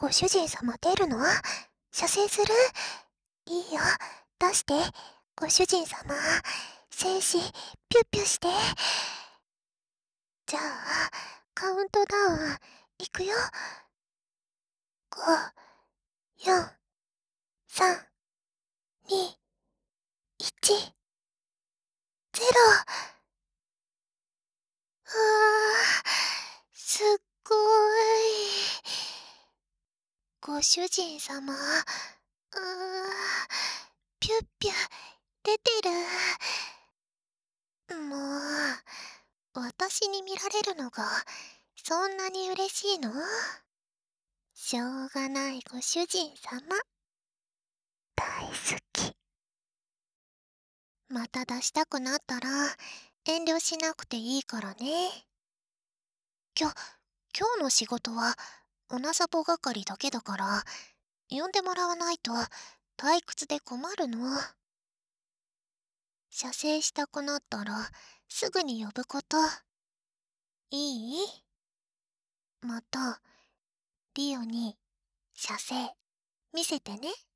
ご主人様出るの？射精する？いいよ、出して。ご主人様、精子、ピュッピュして。じゃあ、カウントダウン、いくよ。5、4、3、2、1、0。すっごい。ご主人様、ピュッピュ、出てる。もう、私に見られるのが、そんなに嬉しいの？しょうがないご主人様。大好き。また出したくなったら、遠慮しなくていいからね。今日の仕事は、おなさぽ係だけだから、呼んでもらわないと、退屈で困るの。射精したくなったら、すぐに呼ぶこと。いい？また、リオに、射精、見せてね。